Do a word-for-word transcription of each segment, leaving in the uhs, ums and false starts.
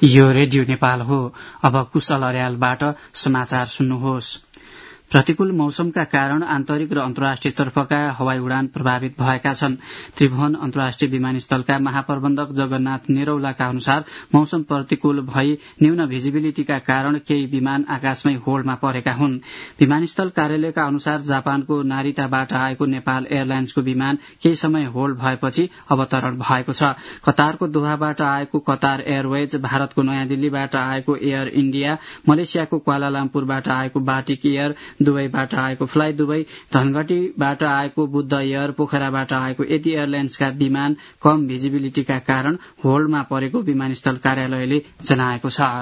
यो रेडियो नेपाल हो। अब कुशल अर्यालबाट समाचार सुन्नुहोस्। प्रतिकूल मौसमका कारण आन्तरिक र अन्तर्राष्ट्रिय तर्फका हवाई उडान प्रभावित भएका छन्। त्रिभुवन अन्तर्राष्ट्रिय विमानस्थलका महाप्रबन्धक जगन्नाथ नेरौलाका अनुसार मौसम प्रतिकूल भई न्यून भिजिबिलिटीका कारण केही विमान आकाशमै होल्डमा परेका हुन्। विमानस्थल कार्यालयका अनुसार जापानको नारिताबाट आएको नेपाल एयरलाइन्सको विमान केही समय होल्ड भएपछि अवतरण भएको छ। कतारको दोहाबाट आएको कतार एयरवेज, भारतको नयाँ दिल्लीबाट आएको एयर इण्डिया, मलेसियाको क्वालालम्पुरबाट आएको बाटिक एयर, दुबईबाट आएको फ्लाइ दुबई, धनगढ़ीबाट आएको बुद्ध एयर, पोखराबाट आएको यति एयरलाइन्सका विमान कम भिजिबिलिटीका कारण होल्डमा परेको विमानस्थल कार्यालयले जनाएको छ।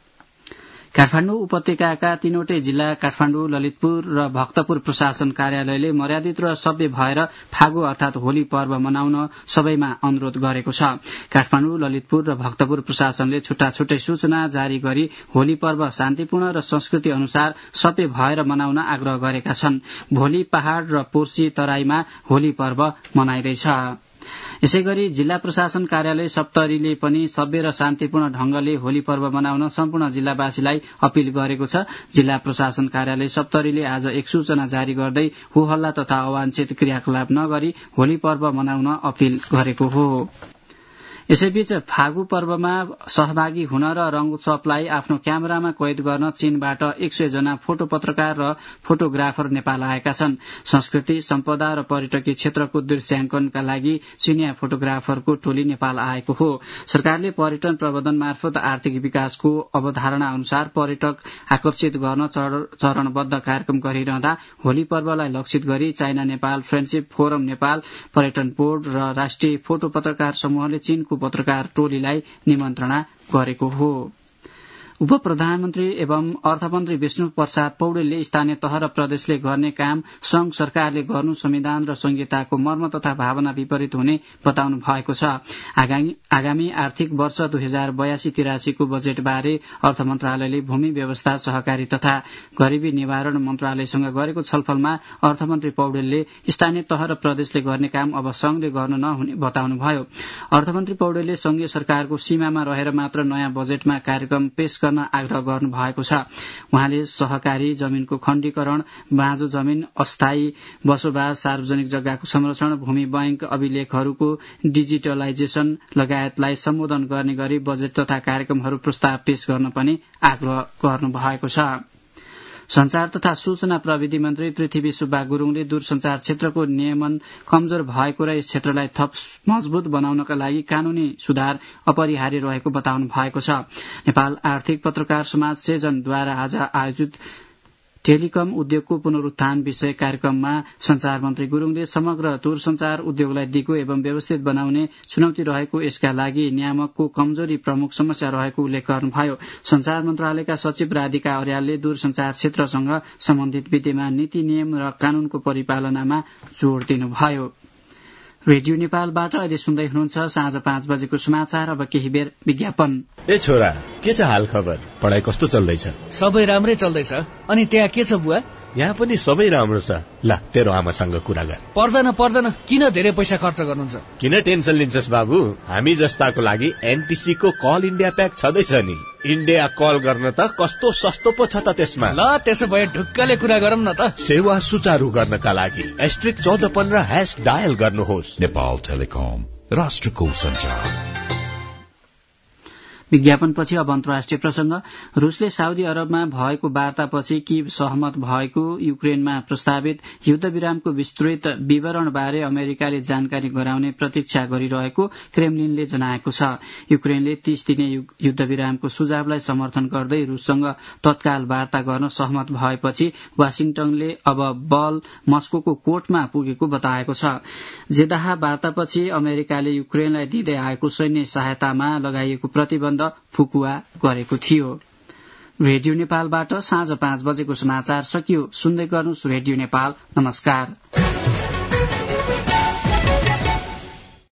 काठमाडौँ उपत्यकाका तीनवटै जिल्ला काठमाडौँ, ललितपुर र भक्तपुर प्रशासन कार्यालयले मर्यादित र सभ्य भएर फागु अर्थात होली पर्व मनाउन सबैमा अनुरोध गरेको छ। काठमाडौँ, ललितपुर र भक्तपुर प्रशासनले छुट्टा छुट्टै सूचना जारी गरी होली पर्व शान्तिपूर्ण र संस्कृति अनुसार सभ्य भएर मनाउन आग्रह गरेका छन्। भोलि पहाड़ र पोर्सी तराईमा होली पर्व मनाइँदैछ। यसैगरी जिल्ला प्रशासन कार्यालय सप्तरीले पनि सभ्य र शान्तिपूर्ण ढंगले होली पर्व मनाउन सम्पूर्ण जिल्लावासीलाई अपील गरेको छ। जिल्ला प्रशासन कार्यालय सप्तरीले आज एक सूचना जारी गर्दै होहल्ला तथा अवांछित क्रियाकलाप नगरी होली पर्व मनाउन अपील गरेको हो। यसैबीच फागु पर्वमा सहभागी हुन र रंग उत्सवलाई आफ्नो क्यामेरामा कैद गर्न चीनबाट एक सय जना फोटो पत्रकार र फोटोग्राफर नेपाल आएका छन्। संस्कृति, सम्पदा र पर्यटकीय क्षेत्रको दृश्याङ्कनका लागि चीनिया फोटोग्राफरको टोली नेपाल आएको हो। सरकारले पर्यटन प्रबन्धन मार्फत आर्थिक विकासको अवधारणा अनुसार पर्यटक आकर्षित गर्न चरणबद्ध कार्यक्रम गरिरहँदा होली पर्वलाई लक्षित गरी China Nepal friendship forum Nepal, पर्यटन बोर्ड र राष्ट्रिय फोटो पत्रकार समूहले चीनको पत्रकार टोलीलाई निमन्त्रणा गरेको हो। उप प्रधानमन्त्री एवं अर्थमन्त्री विष्णु प्रसाद पौडेलले स्थानीय तह र प्रदेशले गर्ने काम संघ सरकारले गर्नु संविधान र संहिताको मर्म तथा भावना विपरीत हुने बताउनु भएको छ। आगामी आर्थिक वर्ष दुई हजार बयासी तिरासीको बजेटबारे अर्थ मन्त्रालयले भूमि व्यवस्था, सहकारी तथा गरीबी निवारण मन्त्रालयसँग गरेको छलफलमा अर्थमन्त्री पौडेलले स्थानीय तह र प्रदेशले गर्ने काम अब संघले गर्नु नहुने बताउनुभयो। अर्थमन्त्री पौडेलले संघीय सरकारको सीमामा रहेर मात्र नयाँ बजेटमा कार्यक्रम पेश गर्न आग्रह गर्नु भएको छ। उहाँले सहकारी जमीनको खण्डीकरण, बाँझो जमीन, अस्थायी बसोबास, सार्वजनिक जग्गाको संरक्षण, भूमि बैंक अभिलेखहरूको डिजिटलाइजेशन लगायतलाई सम्बोधन गर्ने गरी बजेट तथा कार्यक्रमहरू प्रस्ताव पेश गर्न पनि आग्रह गर्नु भएको छ। संचार तथा सूचना प्रविधि मन्त्री पृथ्वी सुब्बा गुरूङले दूरसंचार क्षेत्रको नियमन कमजोर भएको र यस क्षेत्रलाई थप मजबूत बनाउनका लागि कानूनी सुधार अपरिहार्य रहेको बताउनु भएको छ। नेपाल आर्थिक पत्रकार समाज सेजनद्वारा आज आयोजित टेलिकम उद्योगको पुनरुत्थान विषय कार्यक्रममा संचार मन्त्री गुरूङले समग्र दूरसंचार उद्योगलाई दिगो एवं व्यवस्थित बनाउने चुनौती रहेको, यसका लागि नियामकको कमजोरी प्रमुख समस्या रहेको उल्लेख गर्नुभयो। संचार मन्त्रालयका सचिव राधिका अर्यालले दूरसंचार क्षेत्रसँग सम्बन्धित विद्यमान नीति, नियम र कानूनको परिपालनामा जोड़ दिनुभयो। रेडियो नेपालबाट अहिले सुन्दै हुनुहुन्छ साँझ पाँच बजेको समाचार। अब केही बेर विज्ञापन। ए छोरा, के छ हाल खबर? पढाइ कस्तो चल्दैछ? सबै राम्रै चल्दैछ। अनि त्यहाँ के छ बुवा? यहाँ पनि सबै राम्रो छ। ल तेरो आमासँग कुरा गर। पर्दैन पर्दैन, किन धेरै पैसा खर्च गर्नुहुन्छ? किन टेन्सन लिन्छस् बाबु? हामी जस्ताको लागि एनटीसी को कल इन्डिया प्याक छँदैछ नि। इन्डिया कल गर्न त कस्तो सस्तो पो छ त त्यसमा। ल त्यसो भए ढुक्कले कुरा गरौँ न त। सेवा सुचारू गर्नका लागि एस्ट्रिक चौध पन्ध्र ह्याश डायल गर्नुहोस्। नेपाल टेलिकम, राष्ट्रको सञ्चार। विज्ञापनपछि अब अन्तर्राष्ट्रिय प्रसंग। रूसले साउदी अरबमा भएको वार्तापछि किभ सहमत भएको युक्रेनमा प्रस्तावित युद्ध विरामको विस्तृत विवरणबारे अमेरिकाले जानकारी गराउने प्रतीक्षा गरिरहेको क्रेमलिनले जनाएको छ। युक्रेनले तीस दिने युद्ध विरामको सुझावलाई समर्थन गर्दै रूससँग तत्काल वार्ता गर्न सहमत भएपछि वाशिंगटनले अब बल मस्कोको कोर्टमा पुगेको बताएको छ। जेदाह वार्तापछि अमेरिकाले युक्रेनलाई दिँदै आएको सैन्य सहायतामा लगाइएको प्रतिबन्ध फुकुवा गरेको थियो। रेडियो नेपालबाट साँझ पाँच बजेको समाचार सकियो। सुन्दै गर्नुहोस् रेडियो नेपाल। नमस्कार।